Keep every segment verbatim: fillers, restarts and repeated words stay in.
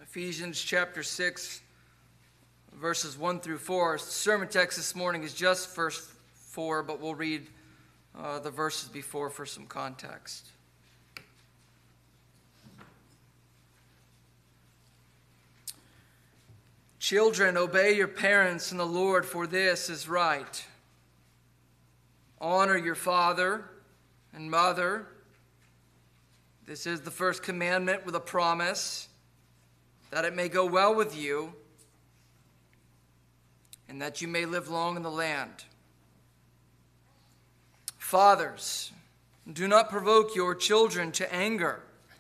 Ephesians chapter six, verses one through four. The sermon text this morning is just verse four, but we'll read uh, the verses before for some context. Children, obey your parents in the Lord, for this is right. Honor your father and mother. This is the first commandment with a promise, that it may go well with you, and that you may live long in the land. Fathers, do not provoke your children to anger,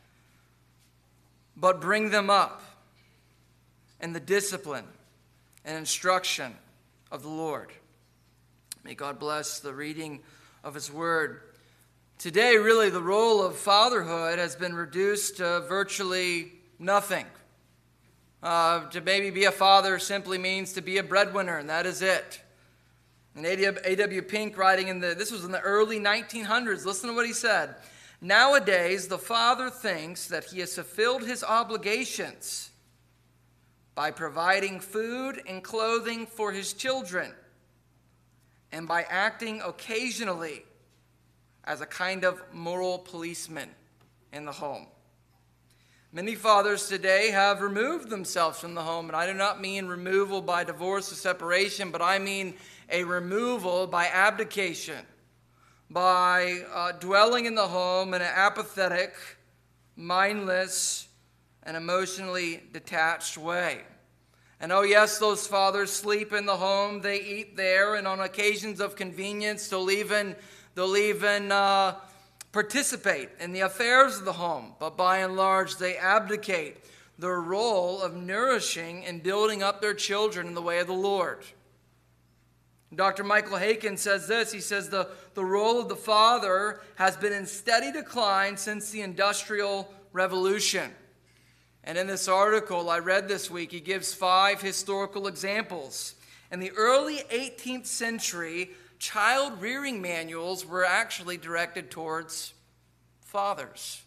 but bring them up in the discipline and instruction of the Lord. May God bless the reading of his word. Today, really, the role of fatherhood has been reduced to virtually nothing. Uh, to maybe be a father simply means to be a breadwinner, and that is it. And A W Pink, writing in the, this was in the early nineteen hundreds, listen to what he said. Nowadays, the father thinks that he has fulfilled his obligations by providing food and clothing for his children, and by acting occasionally as a kind of moral policeman in the home. Many fathers today have removed themselves from the home, and I do not mean removal by divorce or separation, but I mean a removal by abdication, by uh, dwelling in the home in an apathetic, mindless, and emotionally detached way. And oh yes, those fathers sleep in the home, they eat there, and on occasions of convenience, they'll even, they'll even uh, participate in the affairs of the home. But by and large, they abdicate their role of nourishing and building up their children in the way of the Lord. Doctor Michael Haykin says this. He says the, the role of the father has been in steady decline since the Industrial Revolution. And in this article I read this week, he gives five historical examples. In the early eighteenth century, child rearing manuals were actually directed towards fathers.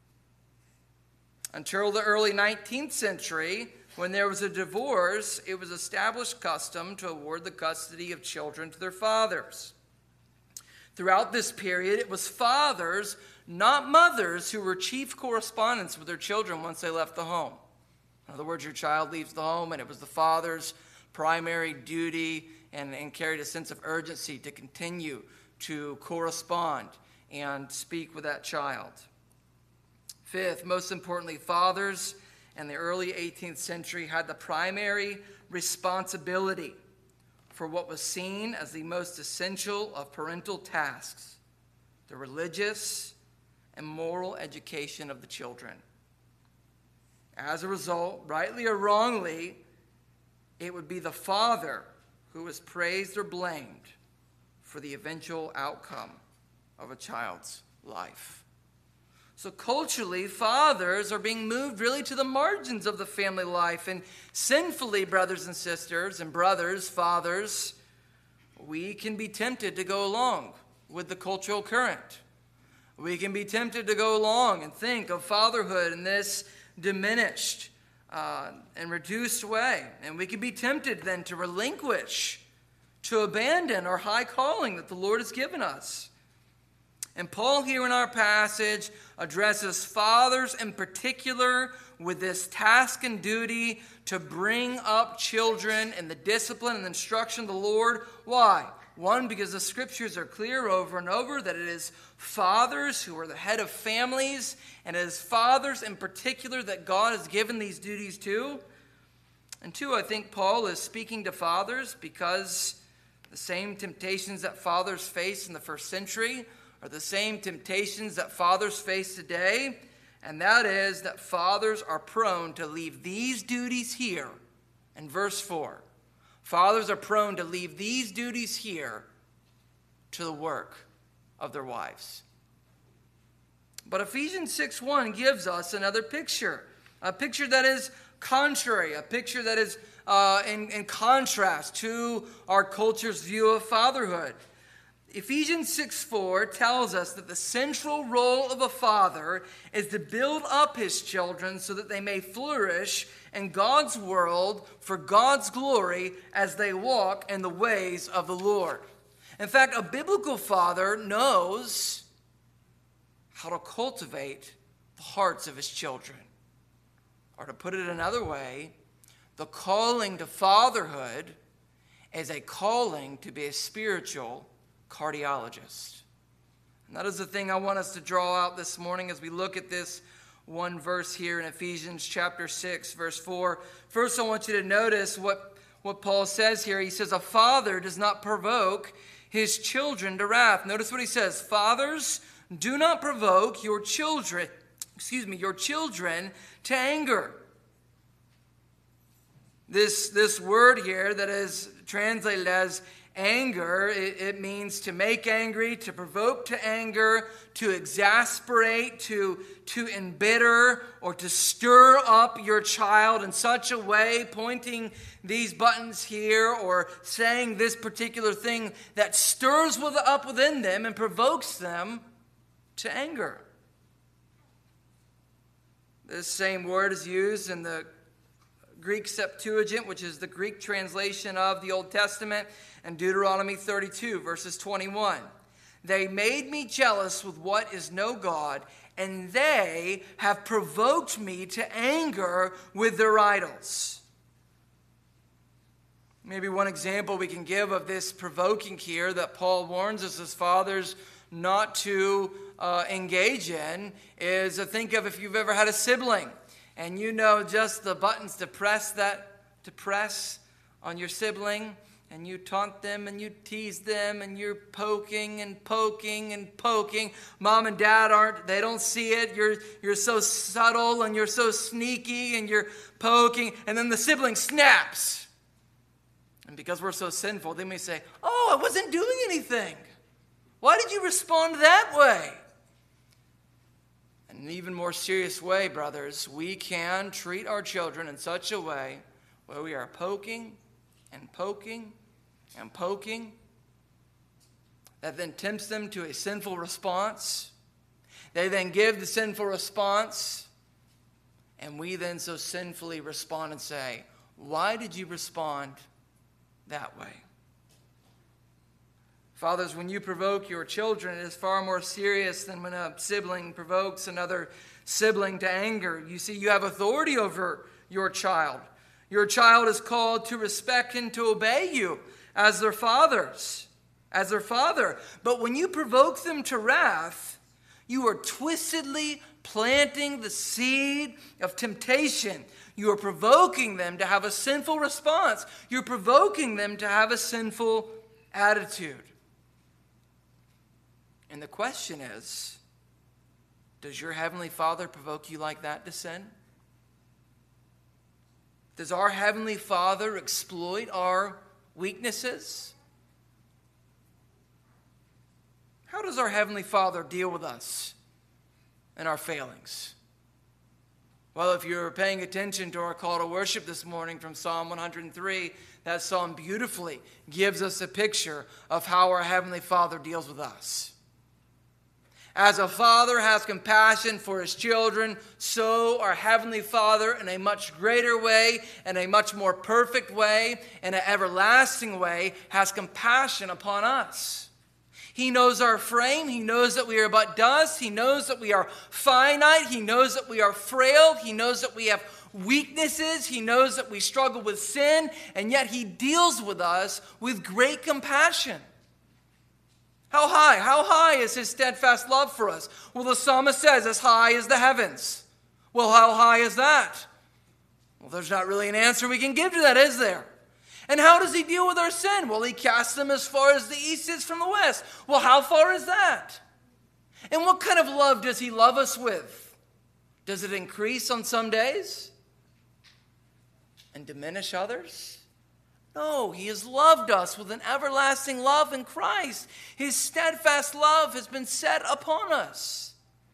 Until the early nineteenth century, when there was a divorce, it was established custom to award the custody of children to their fathers. Throughout this period, it was fathers, not mothers, who were chief correspondents with their children once they left the home. In other words, your child leaves the home, and it was the father's primary duty and, and carried a sense of urgency to continue to correspond and speak with that child. Fifth, most importantly, fathers in the early eighteenth century had the primary responsibility for what was seen as the most essential of parental tasks, the religious and moral education of the children. As a result, rightly or wrongly, it would be the father who was praised or blamed for the eventual outcome of a child's life. So culturally, fathers are being moved really to the margins of the family life. And sinfully, brothers and sisters and brothers, fathers, we can be tempted to go along with the cultural current. We can be tempted to go along and think of fatherhood in this diminished uh, and reduced way. And we can be tempted then to relinquish, to abandon our high calling that the Lord has given us. And Paul here in our passage addresses fathers in particular with this task and duty to bring up children in the discipline and instruction of the Lord. Why? One, because the scriptures are clear over and over that it is fathers who are the head of families, and it is fathers in particular that God has given these duties to. And two, I think Paul is speaking to fathers because the same temptations that fathers faced in the first century are the same temptations that fathers face today, and that is that fathers are prone to leave these duties here in verse four. Fathers are prone to leave these duties here to the work of their wives. But Ephesians six one gives us another picture, a picture that is contrary, a picture that is uh, in, in contrast to our culture's view of fatherhood. Ephesians six four tells us that the central role of a father is to build up his children so that they may flourish in God's world for God's glory as they walk in the ways of the Lord. In fact, a biblical father knows how to cultivate the hearts of his children. Or to put it another way, the calling to fatherhood is a calling to be a spiritual cardiologist. And that is the thing I want us to draw out this morning as we look at this one verse here in Ephesians chapter six, verse four. First, I want you to notice what, what Paul says here. He says, a father does not provoke his children to wrath. Notice what he says. Fathers, do not provoke your children, excuse me, your children to anger. This, this word here that is translated as anger, it, it means to make angry, to provoke to anger, to exasperate, to, to embitter, or to stir up your child in such a way, pointing these buttons here, or saying this particular thing that stirs with, up within them and provokes them to anger. This same word is used in the Greek Septuagint, which is the Greek translation of the Old Testament, and Deuteronomy thirty-two, verses twenty-one. They made me jealous with what is no God, and they have provoked me to anger with their idols. Maybe one example we can give of this provoking here that Paul warns us as fathers not to uh, engage in is uh, think of if you've ever had a sibling. And you know just the buttons to press that, to press on your sibling, and you taunt them and you tease them and you're poking and poking and poking. Mom and dad aren't, they don't see it. You're, you're so subtle and you're so sneaky and you're poking, and then the sibling snaps. And because we're so sinful, they may say, oh, I wasn't doing anything. Why did you respond that way? In an even more serious way, brothers, we can treat our children in such a way where we are poking and poking and poking that then tempts them to a sinful response. They then give the sinful response, and we then so sinfully respond and say, why did you respond that way? Fathers, when you provoke your children, it is far more serious than when a sibling provokes another sibling to anger. You see, you have authority over your child. Your child is called to respect and to obey you as their fathers, as their father. But when you provoke them to wrath, you are twistedly planting the seed of temptation. You are provoking them to have a sinful response. You're provoking them to have a sinful attitude. And the question is, does your Heavenly Father provoke you like that to sin? Does our Heavenly Father exploit our weaknesses? How does our Heavenly Father deal with us and our failings? Well, if you're paying attention to our call to worship this morning from Psalm one hundred three, that psalm beautifully gives us a picture of how our Heavenly Father deals with us. As a father has compassion for his children, so our Heavenly Father, in a much greater way, in a much more perfect way, in an everlasting way, has compassion upon us. He knows our frame. He knows that we are but dust. He knows that we are finite. He knows that we are frail. He knows that we have weaknesses. He knows that we struggle with sin, and yet He deals with us with great compassion. How high? How high is His steadfast love for us? Well, the psalmist says, as high as the heavens. Well, how high is that? Well, there's not really an answer we can give to that, is there? And how does He deal with our sin? Well, He casts them as far as the east is from the west. Well, how far is that? And what kind of love does He love us with? Does it increase on some days and diminish others? No, He has loved us with an everlasting love in Christ. His steadfast love has been set upon us.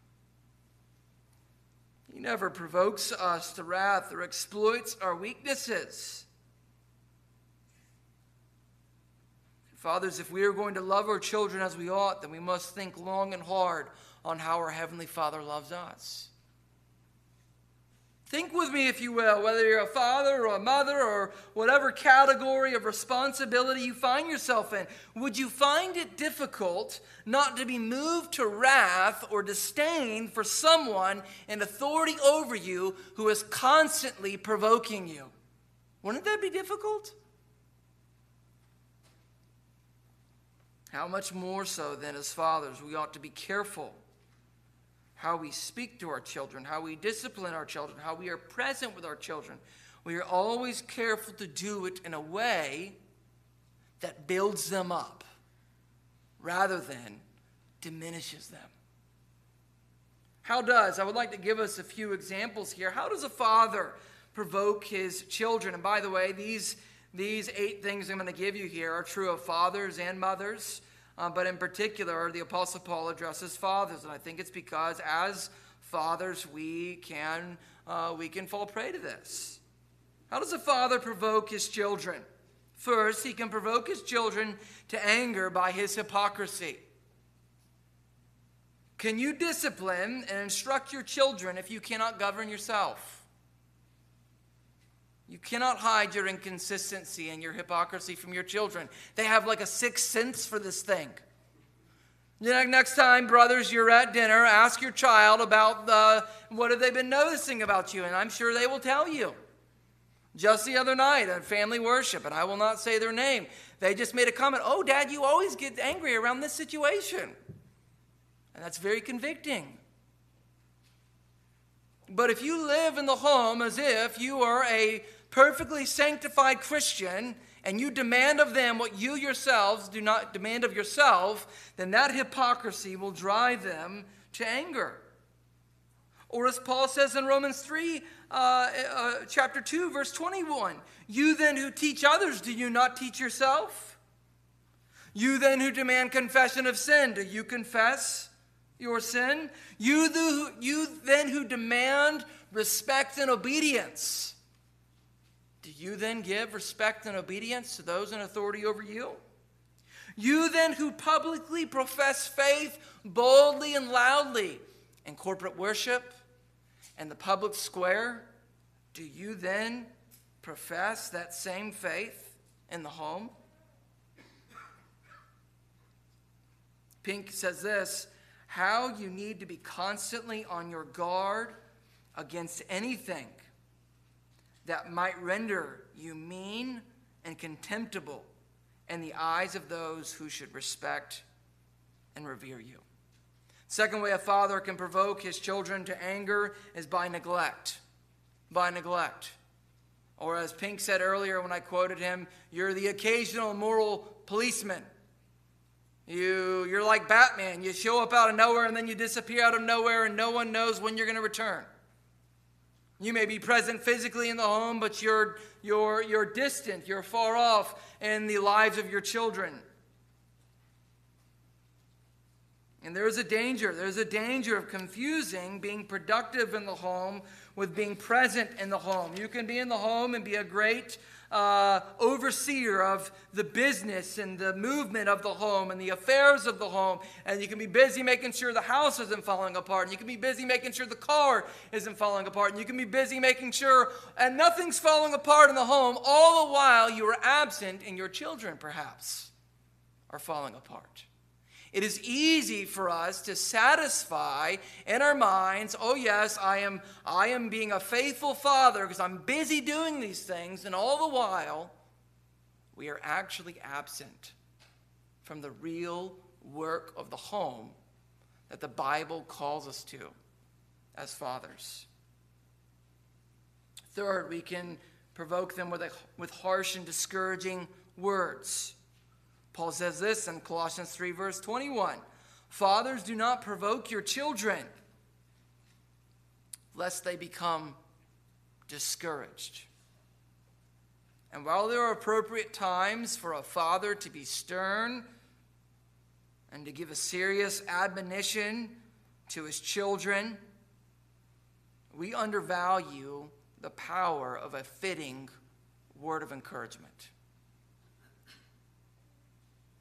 He never provokes us to wrath or exploits our weaknesses. Fathers, if we are going to love our children as we ought, then we must think long and hard on how our Heavenly Father loves us. Think with me, if you will, whether you're a father or a mother or whatever category of responsibility you find yourself in. Would you find it difficult not to be moved to wrath or disdain for someone in authority over you who is constantly provoking you? Wouldn't that be difficult? How much more so then as fathers, we ought to be careful how we speak to our children, how we discipline our children, how we are present with our children. We are always careful to do it in a way that builds them up rather than diminishes them. How does, I would like to give us a few examples here. How does a father provoke his children? And by the way, these, these eight things I'm going to give you here are true of fathers and mothers. Uh, but in particular, the Apostle Paul addresses fathers, and I think it's because as fathers we can uh, we can fall prey to this. How does a father provoke his children? First, he can provoke his children to anger by his hypocrisy. Can you discipline and instruct your children if you cannot govern yourself? You cannot hide your inconsistency and your hypocrisy from your children. They have like a sixth sense for this thing. You know, next time, brothers, you're at dinner, ask your child about the, what have they been noticing about you, and I'm sure they will tell you. Just the other night at family worship, and I will not say their name, they just made a comment, "Oh, Dad, you always get angry around this situation." And that's very convicting. But if you live in the home as if you are a perfectly sanctified Christian and you demand of them what you yourselves do not demand of yourself, then that hypocrisy will drive them to anger. Or as Paul says in Romans three, uh, uh, chapter two, verse twenty-one, "You then who teach others, do you not teach yourself? You then who demand confession of sin, do you confess your sin? You, the, you then who demand respect and obedience, do you then give respect and obedience to those in authority over you? You then who publicly profess faith boldly and loudly in corporate worship and the public square, do you then profess that same faith in the home?" Pink says this, "How you need to be constantly on your guard against anything that might render you mean and contemptible in the eyes of those who should respect and revere you." Second way a father can provoke his children to anger is by neglect. By neglect. Or as Pink said earlier when I quoted him, you're the occasional moral policeman. You, you're like Batman. You show up out of nowhere and then you disappear out of nowhere and no one knows when you're going to return. You may be present physically in the home, but you're, you're, you're distant. You're far off in the lives of your children. And there's a danger. There's a danger of confusing being productive in the home with being present in the home. You can be in the home and be a great uh, overseer of the business and the movement of the home and the affairs of the home. And you can be busy making sure the house isn't falling apart. And you can be busy making sure the car isn't falling apart. And you can be busy making sure and nothing's falling apart in the home, all the while you are absent and your children perhaps are falling apart. It is easy for us to satisfy in our minds, oh yes, I am, I am being a faithful father because I'm busy doing these things, and all the while, we are actually absent from the real work of the home that the Bible calls us to as fathers. Third, we can provoke them with, a, with harsh and discouraging words. Paul says this in Colossians three, verse twenty-one. Fathers, do not provoke your children, lest they become discouraged. And while there are appropriate times for a father to be stern and to give a serious admonition to his children, we undervalue the power of a fitting word of encouragement.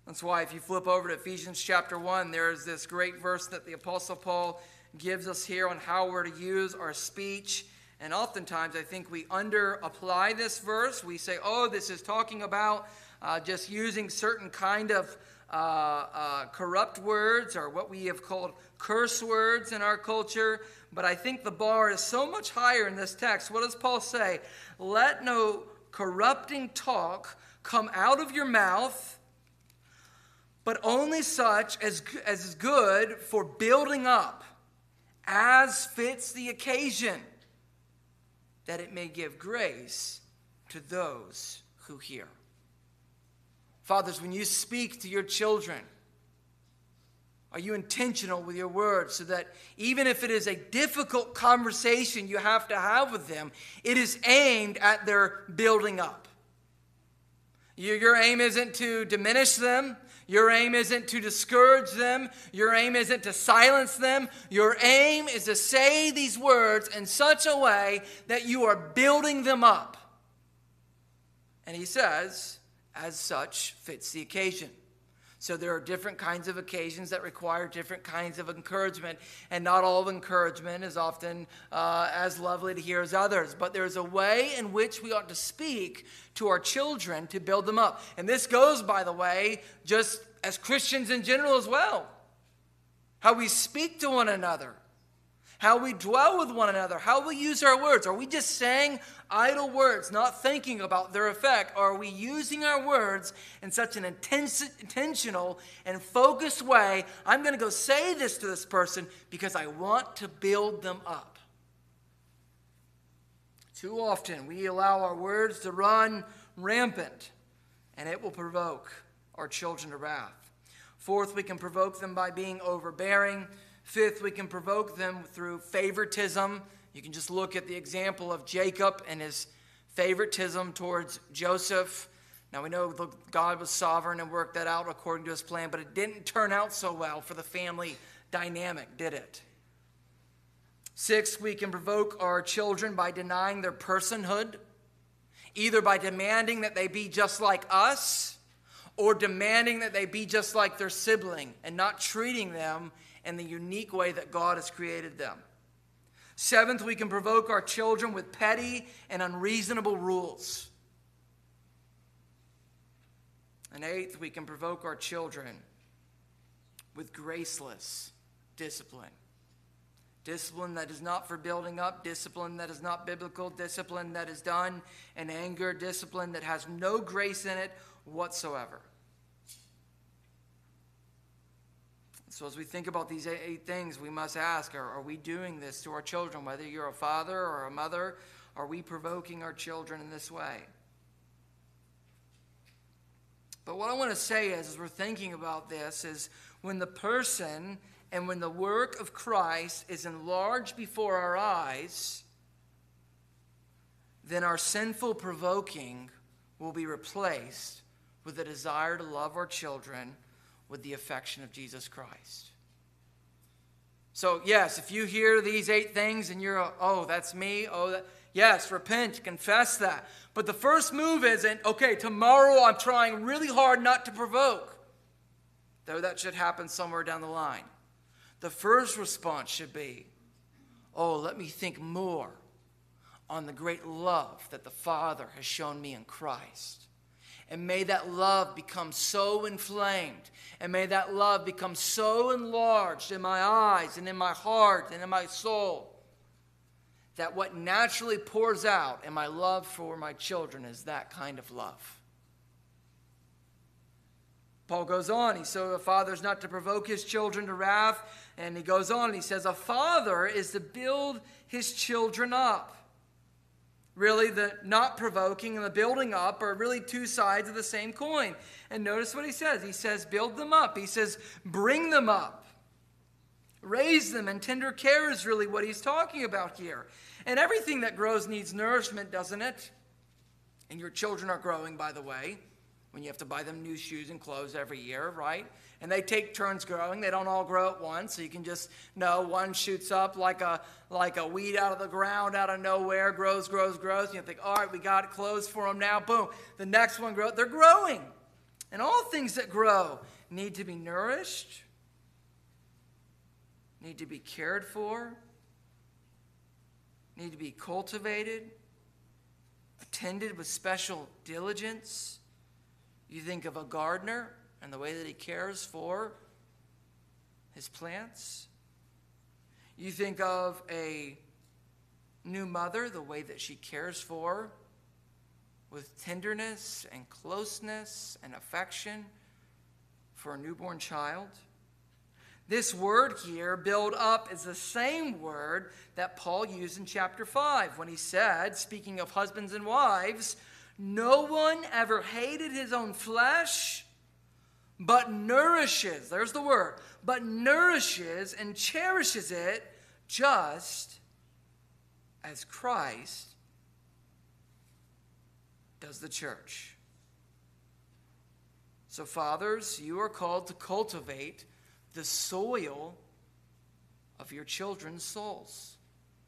That's why if you flip over to Ephesians chapter one, there is this great verse that the Apostle Paul gives us here on how we're to use our speech. And oftentimes I think we under-apply this verse. We say, oh, this is talking about uh, just using certain kind of uh, uh, corrupt words or what we have called curse words in our culture. But I think the bar is so much higher in this text. What does Paul say? Let no corrupting talk come out of your mouth, but only such as, as is good for building up, as fits the occasion, that it may give grace to those who hear. Fathers, when you speak to your children, are you intentional with your words so that even if it is a difficult conversation you have to have with them, it is aimed at their building up? Your, your aim isn't to diminish them. Your aim isn't to discourage them. Your aim isn't to silence them. Your aim is to say these words in such a way that you are building them up. And he says, as such fits the occasion. So there are different kinds of occasions that require different kinds of encouragement, and not all of encouragement is often uh, as lovely to hear as others. But there's a way in which we ought to speak to our children to build them up. And this goes, by the way, just as Christians in general as well. How we speak to one another. How we dwell with one another. How we use our words. Are we just saying idle words, not thinking about their effect? Or are we using our words in such an intense, intentional and focused way? I'm going to go say this to this person because I want to build them up. Too often we allow our words to run rampant, and it will provoke our children to wrath. Fourth, we can provoke them by being overbearing. Fifth, we can provoke them through favoritism. You can just look at the example of Jacob and his favoritism towards Joseph. Now we know God was sovereign and worked that out according to his plan, but it didn't turn out so well for the family dynamic, did it? Sixth, we can provoke our children by denying their personhood, either by demanding that they be just like us or demanding that they be just like their sibling and not treating them in the unique way that God has created them. Seventh, we can provoke our children with petty and unreasonable rules. And eighth, we can provoke our children with graceless discipline. Discipline that is not for building up, discipline that is not biblical, discipline that is done in anger, discipline that has no grace in it whatsoever. So as we think about these eight things, we must ask, are, are we doing this to our children? Whether you're a father or a mother, are we provoking our children in this way? But what I want to say is, as we're thinking about this, is when the person and when the work of Christ is enlarged before our eyes, then our sinful provoking will be replaced with a desire to love our children with the affection of Jesus Christ. So, yes, if you hear these eight things and you're, oh, that's me, oh, that, yes, repent, confess that. But the first move isn't, okay, tomorrow I'm trying really hard not to provoke. Though that should happen somewhere down the line. The first response should be, oh, let me think more on the great love that the Father has shown me in Christ. And may that love become so inflamed, and may that love become so enlarged in my eyes and in my heart and in my soul, that what naturally pours out in my love for my children is that kind of love. Paul goes on, he says a father is not to provoke his children to wrath, and he goes on and he says a father is to build his children up. Really, the not provoking and the building up are really two sides of the same coin. And notice what he says. He says, build them up. He says, bring them up. Raise them, and tender care is really what he's talking about here. And everything that grows needs nourishment, doesn't it? And your children are growing, by the way, when you have to buy them new shoes and clothes every year, right? And they take turns growing. They don't all grow at once. So you can just know one shoots up like a like a weed out of the ground, out of nowhere, grows, grows, grows. And you think, all right, we got clothes for them now. Boom. The next one grows. They're growing. and all things that grow need to be nourished, need to be cared for, need to be cultivated, attended with special diligence. You think of a gardener and the way that he cares for his plants. You think of a new mother, the way that she cares for with tenderness and closeness and affection for a newborn child. This word here, build up, is the same word that Paul used in chapter five when he said, speaking of husbands and wives, no one ever hated his own flesh, but nourishes, there's the word, but nourishes and cherishes it just as Christ does the church. So fathers, you are called to cultivate the soil of your children's souls.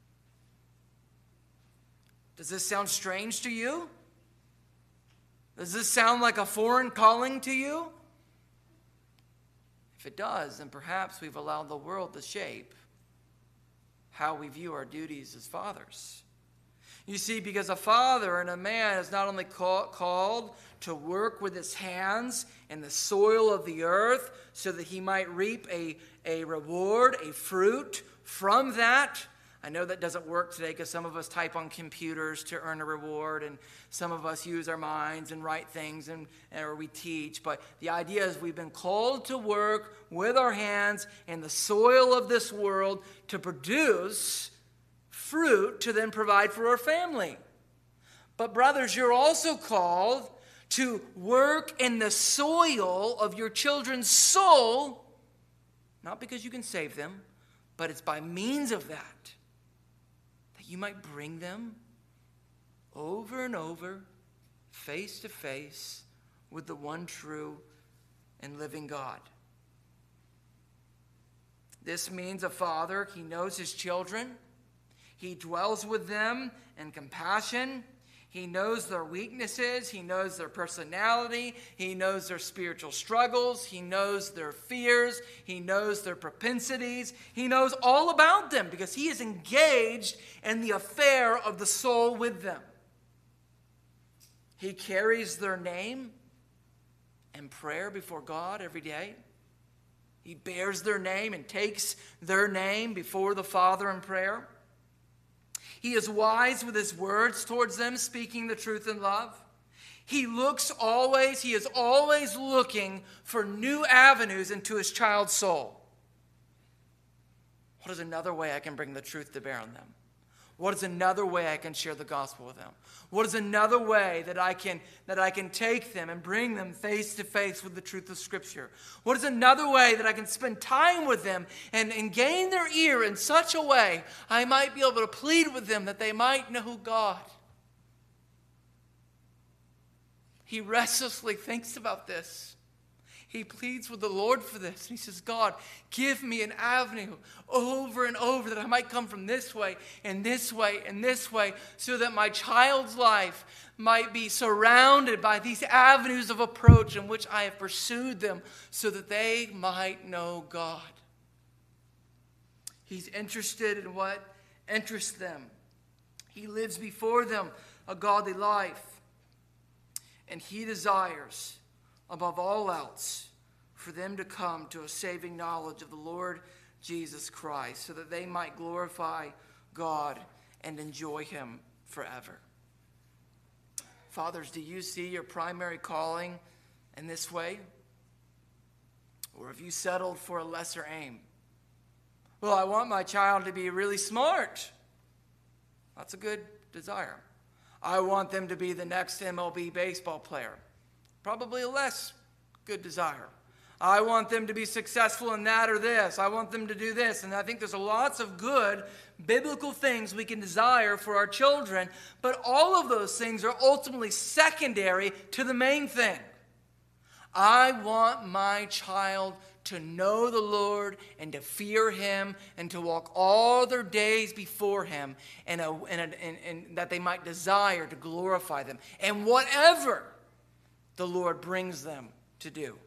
Does this sound strange to you? Does this sound like a foreign calling to you? If it does, then perhaps we've allowed the world to shape how we view our duties as fathers. You see, because a father and a man is not only call, called to work with his hands in the soil of the earth so that he might reap a, a reward, a fruit from that. I know that doesn't work today because some of us type on computers to earn a reward, and some of us use our minds and write things, and or we teach. But the idea is we've been called to work with our hands in the soil of this world to produce fruit to then provide for our family. But brothers, you're also called to work in the soil of your children's soul, not because you can save them, but it's by means of that that you might bring them over and over, face to face with the one true and living God. This means a father, he knows his children. He dwells with them in compassion. He knows their weaknesses. He knows their personality. He knows their spiritual struggles. He knows their fears. He knows their propensities. He knows all about them because he is engaged in the affair of the soul with them. He carries their name in prayer before God every day. He bears their name and takes their name before the Father in prayer. He is wise with his words towards them, speaking the truth in love. He looks always, he is always looking for new avenues into his child's soul. What is another way I can bring the truth to bear on them? What is another way I can share the gospel with them? What is another way that I can that I can take them and bring them face to face with the truth of Scripture? What is another way that I can spend time with them and, and gain their ear in such a way I might be able to plead with them that they might know God? He restlessly thinks about this. He pleads with the Lord for this. And he says, God, give me an avenue over and over that I might come from this way and this way and this way so that my child's life might be surrounded by these avenues of approach in which I have pursued them so that they might know God. He's interested in what interests them. He lives before them a godly life. And he desires, above all else, for them to come to a saving knowledge of the Lord Jesus Christ so that they might glorify God and enjoy him forever. Fathers, do you see your primary calling in this way? Or have you settled for a lesser aim? Well, I want my child to be really smart. That's a good desire. I want them to be the next M L B baseball player. Probably a less good desire. I want them to be successful in that or this. I want them to do this. And I think there's lots of good biblical things we can desire for our children, but all of those things are ultimately secondary to the main thing. I want my child to know the Lord and to fear him and to walk all their days before him and, a, and, a, and, and that they might desire to glorify them. And whatever the Lord brings them to do?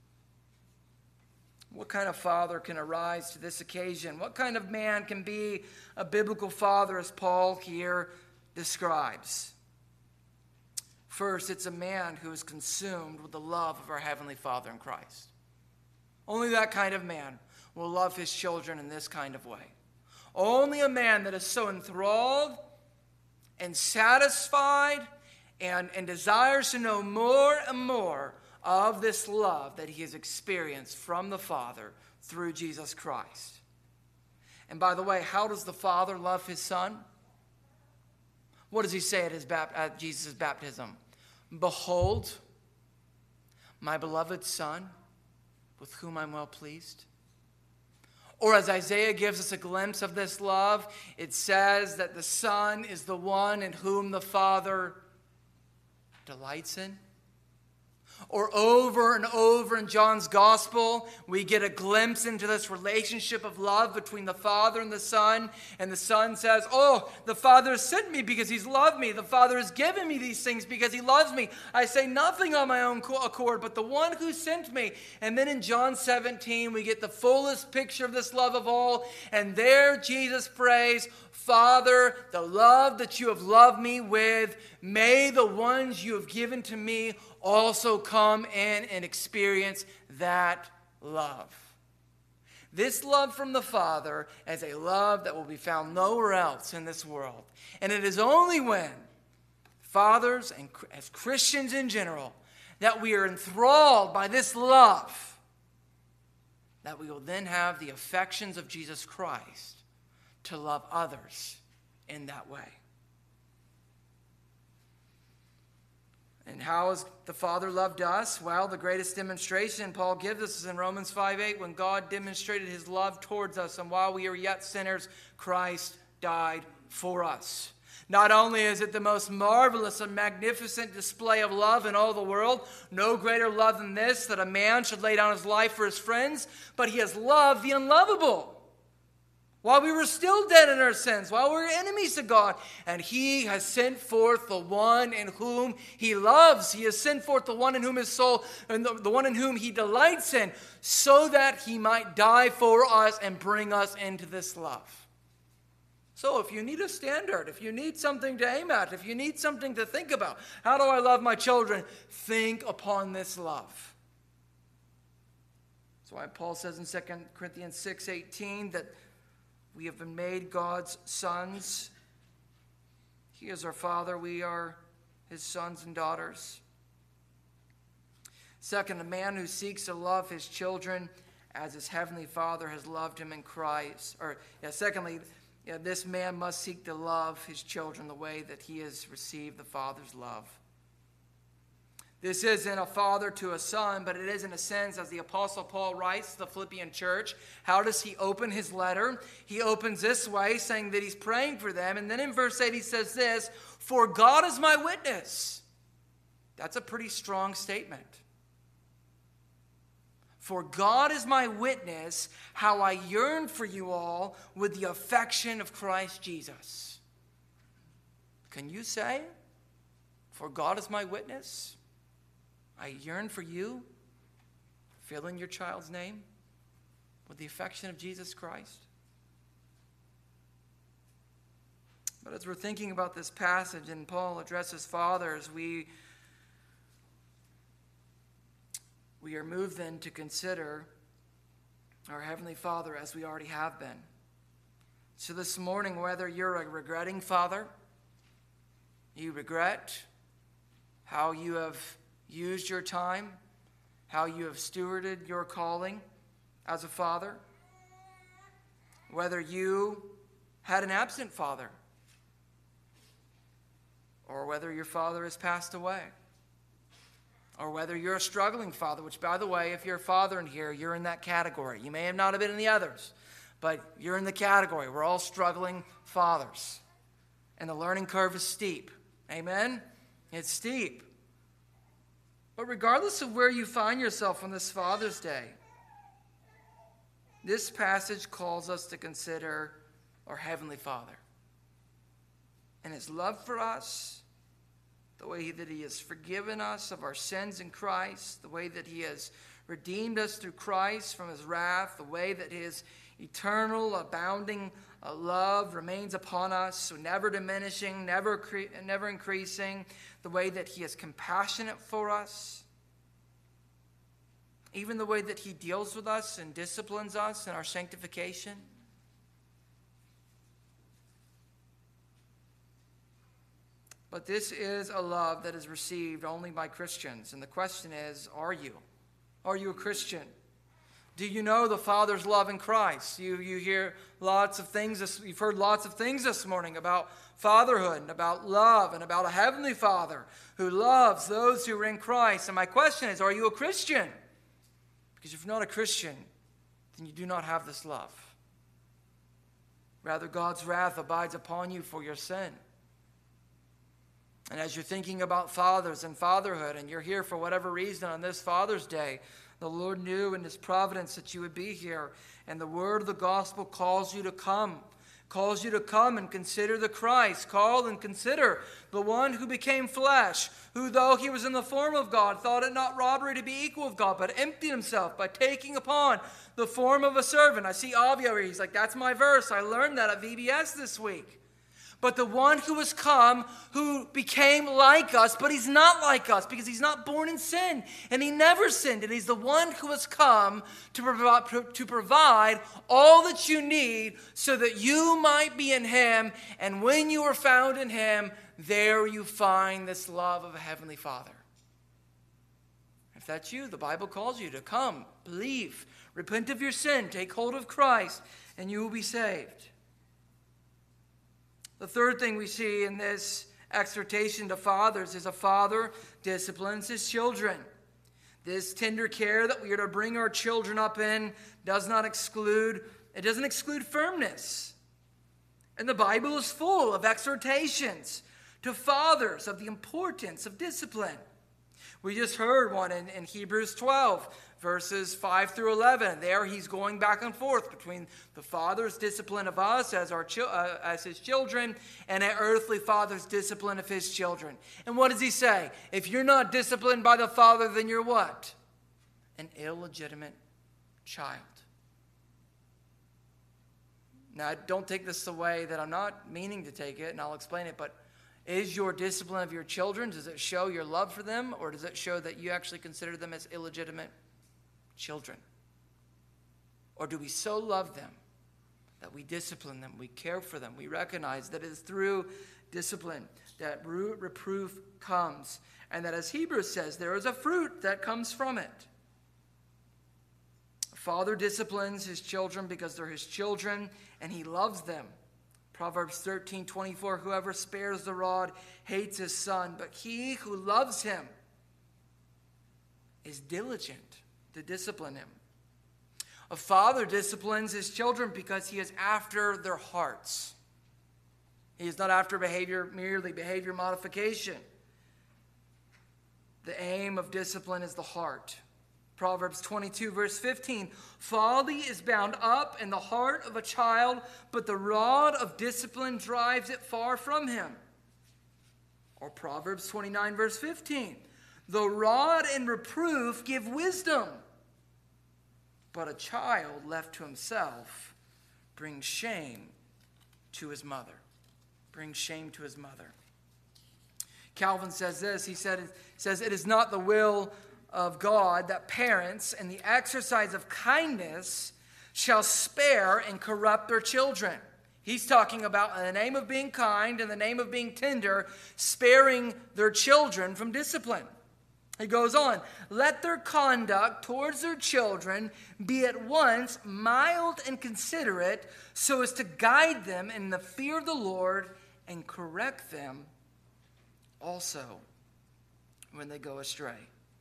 What kind of father can arise to this occasion? What kind of man can be a biblical father as Paul here describes? First, it's a man who is consumed with the love of our Heavenly Father in Christ. Only that kind of man will love his children in this kind of way. Only a man that is so enthralled and satisfied and, and desires to know more and more of this love that he has experienced from the Father through Jesus Christ. And by the way, how does the Father love his Son? What does he say at, his bap- at Jesus' baptism? Behold, my beloved Son, with whom I'm well pleased. Or as Isaiah gives us a glimpse of this love, it says that the Son is the one in whom the Father delights in. Or over and over in John's Gospel, we get a glimpse into this relationship of love between the Father and the Son. And the Son says, oh, the Father has sent me because he's loved me. The Father has given me these things because he loves me. I say nothing on my own accord, but the one who sent me. And then in John seventeen, we get the fullest picture of this love of all. And there Jesus prays, Father, the love that you have loved me with, may the ones you have given to me also come in and experience that love. This love from the Father is a love that will be found nowhere else in this world. And it is only when fathers and as Christians in general that we are enthralled by this love that we will then have the affections of Jesus Christ to love others in that way. And how has the Father loved us? Well, the greatest demonstration Paul gives us is in Romans five eight, when God demonstrated his love towards us, and while we are yet sinners, Christ died for us. Not only is it the most marvelous and magnificent display of love in all the world, no greater love than this, that a man should lay down his life for his friends, but he has loved the unlovable. While we were still dead in our sins, while we were enemies to God, and he has sent forth the one in whom he loves. He has sent forth the one in whom his soul, and the, the one in whom he delights in, so that he might die for us and bring us into this love. So if you need a standard, if you need something to aim at, if you need something to think about, how do I love my children? Think upon this love. That's why Paul says in Second Corinthians six eighteen that we have been made God's sons. He is our Father. We are his sons and daughters. Second, a man who seeks to love his children as his heavenly Father has loved him in Christ. Or, yeah, secondly, yeah, this man must seek to love his children the way that he has received the Father's love. This isn't a father to a son, but it is in a sense, as the Apostle Paul writes to the Philippian church. How does he open his letter? He opens this way, saying that he's praying for them. And then in verse eight he says this, for God is my witness. That's a pretty strong statement. For God is my witness, how I yearn for you all with the affection of Christ Jesus. Can you say, for God is my witness? I yearn for you, filling your child's name with the affection of Jesus Christ. But as we're thinking about this passage and Paul addresses fathers, we, we are moved then to consider our Heavenly Father as we already have been. So this morning, whether you're a regretting father, you regret how you have used your time, how you have stewarded your calling as a father, whether you had an absent father, or whether your father has passed away, or whether you're a struggling father, which, by the way, if you're a father in here, you're in that category. You may have not have been in the others, but you're in the category. We're all struggling fathers, and the learning curve is steep. Amen? It's steep. But regardless of where you find yourself on this Father's Day, this passage calls us to consider our Heavenly Father and his love for us the way that he has forgiven us of our sins in Christ, the way that he has redeemed us through Christ from his wrath, the way that his eternal, abounding uh, love remains upon us, so never diminishing, never, cre- never increasing, the way that he is compassionate for us, even the way that he deals with us and disciplines us in our sanctification. But this is a love that is received only by Christians. And the question is, are you? Are you a Christian? Do you know the Father's love in Christ? You, you hear lots of things, this, you've heard lots of things this morning about fatherhood and about love and about a heavenly Father who loves those who are in Christ. And my question is, are you a Christian? Because if you're not a Christian, then you do not have this love. Rather, God's wrath abides upon you for your sin. And as you're thinking about fathers and fatherhood, and you're here for whatever reason on this Father's Day, the Lord knew in his providence that you would be here. And the word of the gospel calls you to come. Calls you to come and consider the Christ. Call and consider the one who became flesh, who though he was in the form of God, thought it not robbery to be equal with God, but emptied himself by taking upon the form of a servant. I see Avio here. He's like, that's my verse. I learned that at V B S this week. But the one who has come, who became like us, but he's not like us because he's not born in sin. And he never sinned. And he's the one who has come to provide, to provide all that you need so that you might be in him. And when you are found in him, there you find this love of a heavenly Father. If that's you, the Bible calls you to come, believe, repent of your sin, take hold of Christ, and you will be saved. The third thing we see in this exhortation to fathers is a father disciplines his children. This tender care that we are to bring our children up in does not exclude, it doesn't exclude firmness. And the Bible is full of exhortations to fathers of the importance of discipline. We just heard one in, in Hebrews twelve, verses five through eleven. There he's going back and forth between the Father's discipline of us as, our chi- uh, as his children and an earthly Father's discipline of his children. And what does he say? If you're not disciplined by the Father, then you're what? An illegitimate child. Now, don't take this the way that I'm not meaning to take it, and I'll explain it, but is your discipline of your children, does it show your love for them, or does it show that you actually consider them as illegitimate children? Or do we so love them that we discipline them, we care for them, we recognize that it is through discipline that root reproof comes, and that, as Hebrews says, there is a fruit that comes from it. A father disciplines his children because they're his children, and he loves them. Proverbs thirteen twenty-four, whoever spares the rod hates his son, but he who loves him is diligent to discipline him. A father disciplines his children because he is after their hearts. He is not after behavior, merely behavior modification. The aim of discipline is the heart. Proverbs twenty-two, verse fifteen, folly is bound up in the heart of a child, but the rod of discipline drives it far from him. Or Proverbs twenty-nine, verse fifteen, the rod and reproof give wisdom, but a child left to himself brings shame to his mother. Brings shame to his mother. Calvin says this, he said, says, it is not the will of God that parents in the exercise of kindness shall spare and corrupt their children. He's talking about, in the name of being kind, in the name of being tender, sparing their children from discipline. He goes on, let their conduct towards their children be at once mild and considerate, so as to guide them in the fear of the Lord and correct them also when they go astray.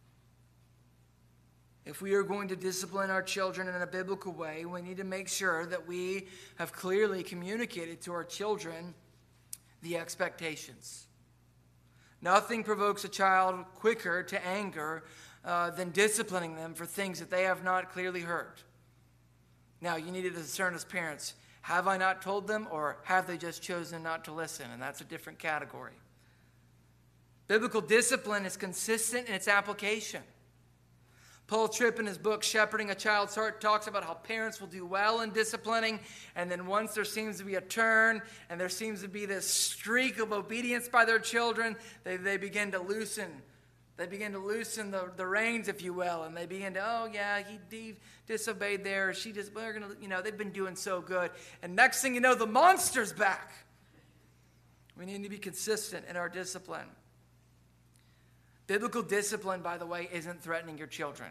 If we are going to discipline our children in a biblical way, we need to make sure that we have clearly communicated to our children the expectations. Nothing provokes a child quicker to anger uh, than disciplining them for things that they have not clearly heard. Now, you need to discern as parents, have I not told them, or have they just chosen not to listen? And that's a different category. Biblical discipline is consistent in its application. Paul Tripp, in his book, Shepherding a Child's Heart, talks about how parents will do well in disciplining, and then once there seems to be a turn, and there seems to be this streak of obedience by their children, they, they begin to loosen. They begin to loosen the, the reins, if you will, and they begin to, oh, yeah, he, he disobeyed there, she just, we're gonna, you know, they've been doing so good. And next thing you know, the monster's back. We need to be consistent in our discipline. Biblical discipline, by the way, isn't threatening your children.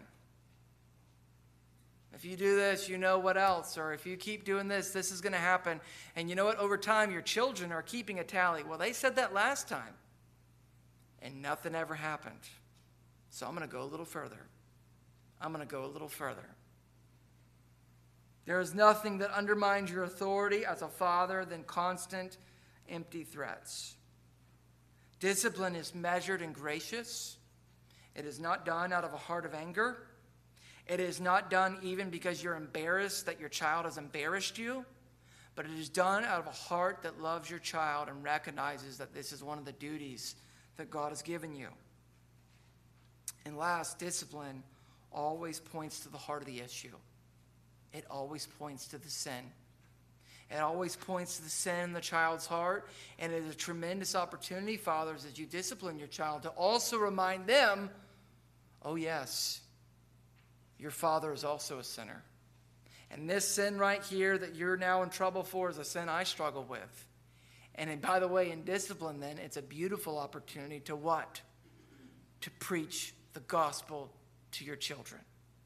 If you do this, you know what else. Or if you keep doing this, this is going to happen. And you know what? Over time, your children are keeping a tally. Well, they said that last time, and nothing ever happened. So I'm going to go a little further. I'm going to go a little further. There is nothing that undermines your authority as a father than constant, empty threats. Discipline is measured and gracious. It is not done out of a heart of anger. It is not done even because you're embarrassed that your child has embarrassed you. But it is done out of a heart that loves your child and recognizes that this is one of the duties that God has given you. And last, discipline always points to the heart of the issue. It always points to the sin. It always points to the sin in the child's heart, and it is a tremendous opportunity, fathers, as you discipline your child, to also remind them, oh yes, your father is also a sinner. And this sin right here that you're now in trouble for is a sin I struggle with. And by the way, in discipline then, it's a beautiful opportunity to what? To preach the gospel to your children.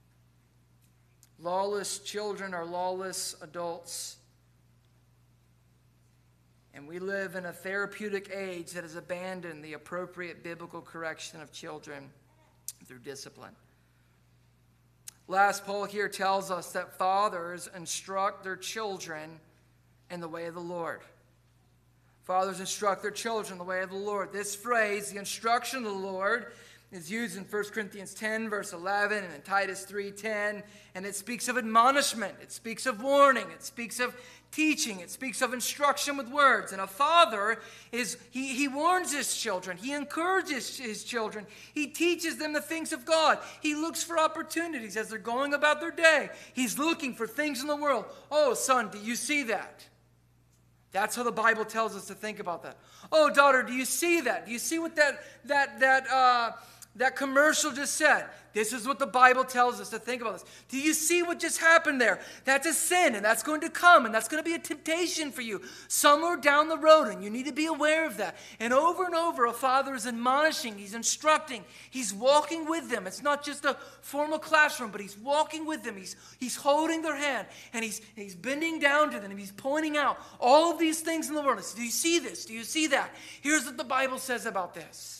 Lawless children are lawless adults. And we live in a therapeutic age that has abandoned the appropriate biblical correction of children through discipline. Last, Paul here tells us that fathers instruct their children in the way of the Lord. Fathers instruct their children in the way of the Lord. This phrase, the instruction of the Lord, is used in First Corinthians ten, verse eleven, and in Titus three ten, and it speaks of admonishment, it speaks of warning, it speaks of teaching, it speaks of instruction with words. And a father, is he, he warns his children, he encourages his children, he teaches them the things of God. He looks for opportunities as they're going about their day. He's looking for things in the world. Oh, son, do you see that? That's how the Bible tells us to think about that. Oh, daughter, do you see that? Do you see what that that that uh, that commercial just said? This is what the Bible tells us to think about this. Do you see what just happened there? That's a sin, and that's going to come, and that's going to be a temptation for you somewhere down the road, and you need to be aware of that. And over and over, a father is admonishing, he's instructing, he's walking with them. It's not just a formal classroom, but he's walking with them. He's, he's holding their hand, and he's, he's bending down to them, and he's pointing out all of these things in the world. Do you see this? Do you see that? Here's what the Bible says about this.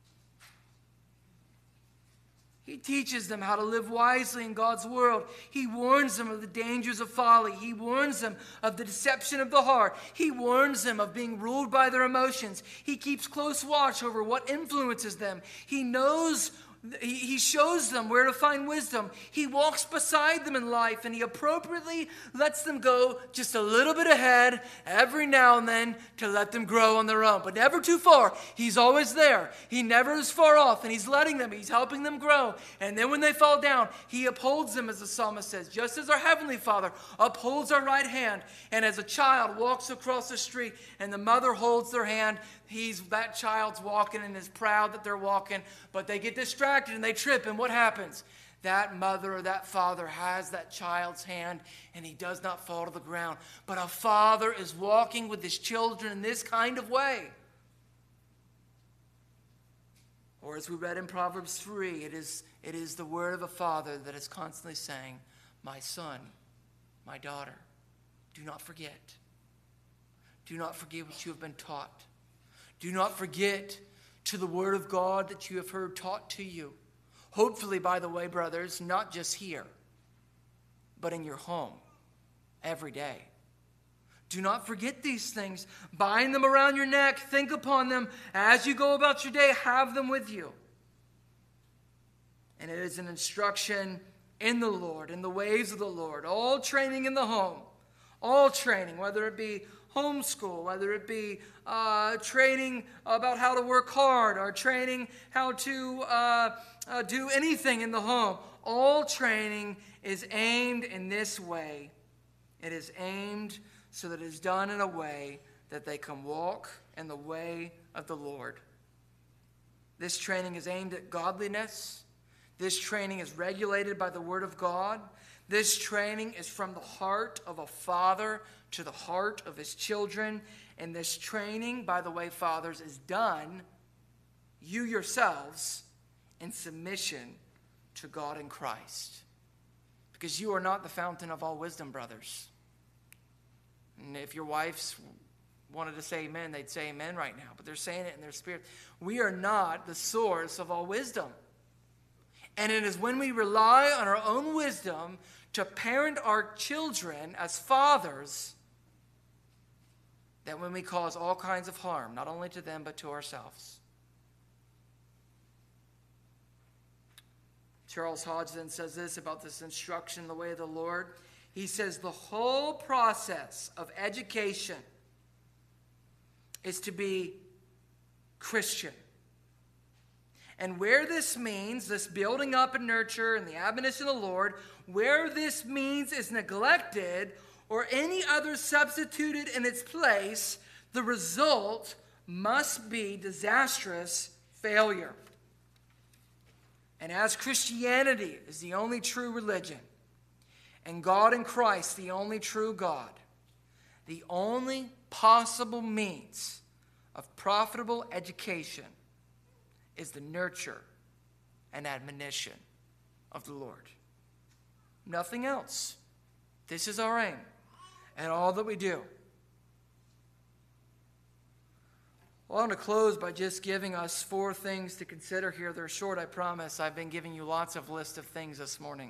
He teaches them how to live wisely in God's world. He warns them of the dangers of folly. He warns them of the deception of the heart. He warns them of being ruled by their emotions. He keeps close watch over what influences them. He knows, he shows them where to find wisdom. He walks beside them in life, and he appropriately lets them go just a little bit ahead every now and then to let them grow on their own. But never too far. He's always there. He never is far off, and he's letting them. He's helping them grow. And then when they fall down, he upholds them, as the psalmist says, just as our Heavenly Father upholds our right hand. And as a child walks across the street and the mother holds their hand, he's that child's walking and is proud that they're walking, but they get distracted and they trip, and what happens? That mother or that father has that child's hand, and he does not fall to the ground. But a father is walking with his children in this kind of way. Or as we read in Proverbs three, it is, it is the word of a father that is constantly saying, my son, my daughter, do not forget. Do not forget what you have been taught. Do not forget to the word of God that you have heard taught to you. Hopefully, by the way, brothers, not just here, but in your home every day. Do not forget these things. Bind them around your neck. Think upon them as you go about your day. Have them with you. And it is an instruction in the Lord, in the ways of the Lord. All training in the home. All training, whether it be homeschool, whether it be uh, training about how to work hard or training how to uh, uh, do anything in the home. All training is aimed in this way. It is aimed so that it is done in a way that they can walk in the way of the Lord. This training is aimed at godliness. This training is regulated by the Word of God. This training is from the heart of a father to the heart of his children. And this training, by the way, fathers, is done, you yourselves, in submission to God in Christ. Because you are not the fountain of all wisdom, brothers. And if your wives wanted to say amen, they'd say amen right now. But they're saying it in their spirit. We are not the source of all wisdom. And it is when we rely on our own wisdom to parent our children as fathers that when we cause all kinds of harm, not only to them but to ourselves. Charles Hodgson says this about this instruction in the way of the Lord. He says the whole process of education is to be Christian. And where this means, this building up and nurture and the admonition of the Lord, where this means is neglected or any other substituted in its place, the result must be disastrous failure. And as Christianity is the only true religion, and God in Christ the only true God, the only possible means of profitable education is the nurture and admonition of the Lord. Nothing else. This is our aim and all that we do. Well, I want to close by just giving us four things to consider here. They're short, I promise. I've been giving you lots of lists of things this morning.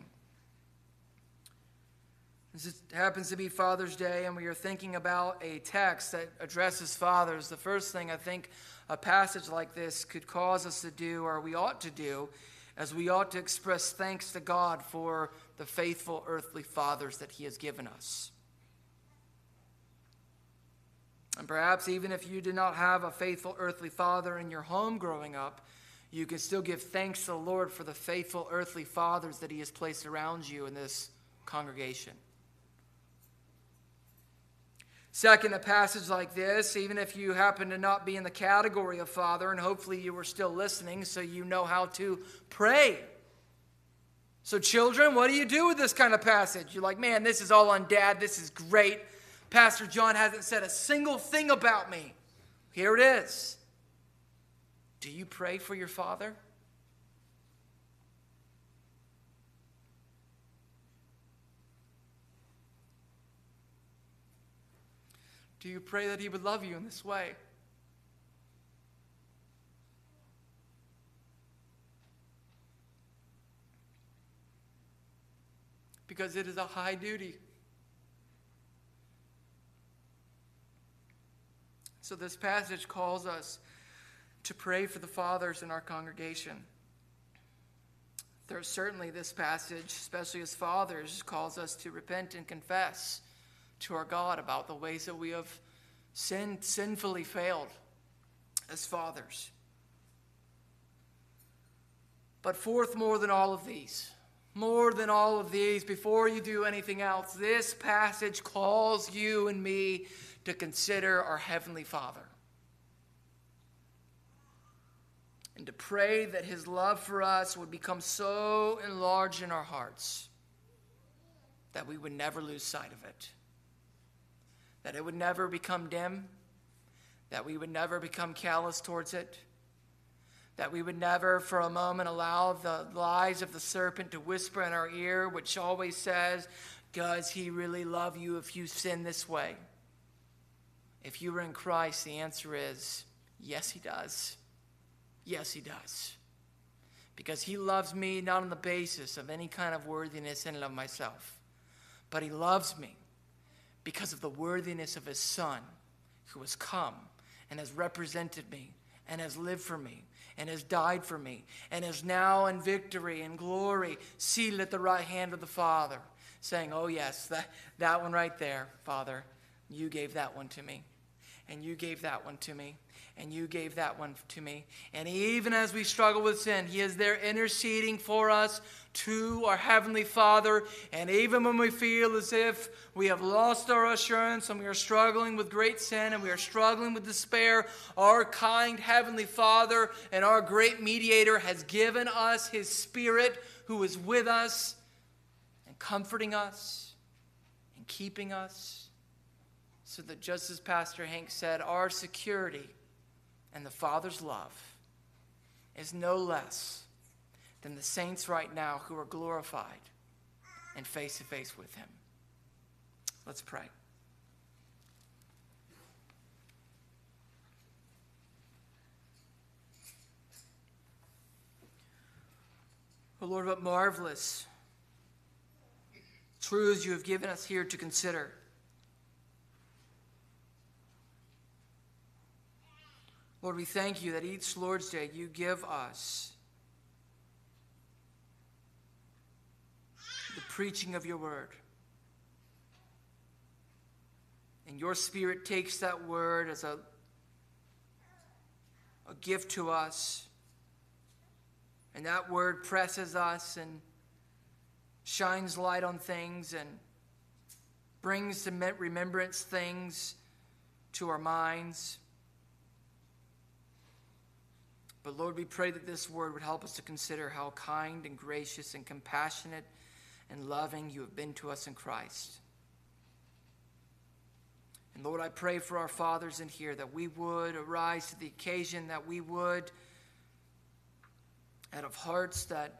This happens to be Father's Day, and we are thinking about a text that addresses fathers. The first thing I think a passage like this could cause us to do, or we ought to do, is we ought to express thanks to God for the faithful earthly fathers that He has given us. And perhaps even if you did not have a faithful earthly father in your home growing up, you can still give thanks to the Lord for the faithful earthly fathers that He has placed around you in this congregation. Second, a passage like this, even if you happen to not be in the category of father, and hopefully you were still listening so you know how to pray. So children, what do you do with this kind of passage? You're like, man, this is all on Dad. This is great. Pastor John hasn't said a single thing about me. Here it is. Do you pray for your father? Do you pray that He would love you in this way? Because it is a high duty. So this passage calls us to pray for the fathers in our congregation. There's certainly this passage, especially as fathers, calls us to repent and confess to our God about the ways that we have sinned, sinfully failed as fathers. But fourth, more than all of these, more than all of these, before you do anything else, this passage calls you and me to consider our Heavenly Father. And to pray that His love for us would become so enlarged in our hearts that we would never lose sight of it. That it would never become dim, that we would never become callous towards it, that we would never for a moment allow the lies of the serpent to whisper in our ear, which always says, does He really love you if you sin this way? If you are in Christ, the answer is, yes, He does. Yes, He does. Because He loves me not on the basis of any kind of worthiness in and of myself, but He loves me because of the worthiness of His Son, who has come and has represented me and has lived for me and has died for me and is now in victory and glory seated at the right hand of the Father, saying, oh yes, that, that one right there, Father, You gave that one to me. And you gave that one to me. And you gave that one to me. And even as we struggle with sin, he is there interceding for us to our Heavenly Father. And even when we feel as if we have lost our assurance and we are struggling with great sin and we are struggling with despair, our kind Heavenly Father and our great mediator has given us his Spirit, who is with us and comforting us and keeping us. So that just as Pastor Hank said, our security and the Father's love is no less than the saints right now who are glorified and face to face with him. Let's pray. Oh Lord, what marvelous truths you have given us here to consider. Lord, we thank you that each Lord's Day you give us the preaching of your word. And your Spirit takes that word as a, a gift to us. And that word presses us and shines light on things and brings to remembrance things to our minds. But Lord, we pray that this word would help us to consider how kind and gracious and compassionate and loving you have been to us in Christ. And Lord, I pray for our fathers in here that we would arise to the occasion, that we would, out of hearts that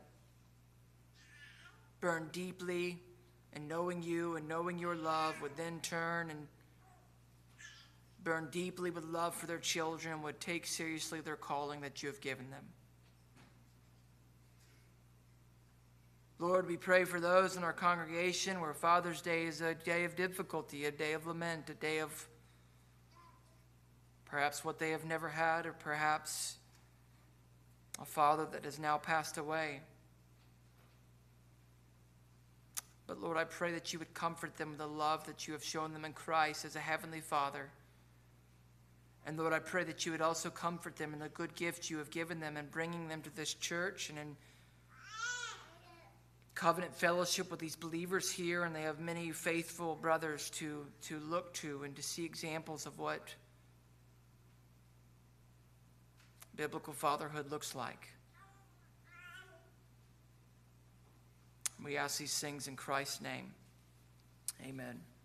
burn deeply in knowing you and knowing your love, would then turn and burn deeply with love for their children, would take seriously their calling that you have given them. Lord, we pray for those in our congregation where Father's Day is a day of difficulty, a day of lament, a day of perhaps what they have never had, or perhaps a father that has now passed away. But Lord, I pray that you would comfort them with the love that you have shown them in Christ as a heavenly Father. And Lord, I pray that you would also comfort them in the good gift you have given them in bringing them to this church and in covenant fellowship with these believers here. And they have many faithful brothers to, to look to and to see examples of what biblical fatherhood looks like. We ask these things in Christ's name. Amen.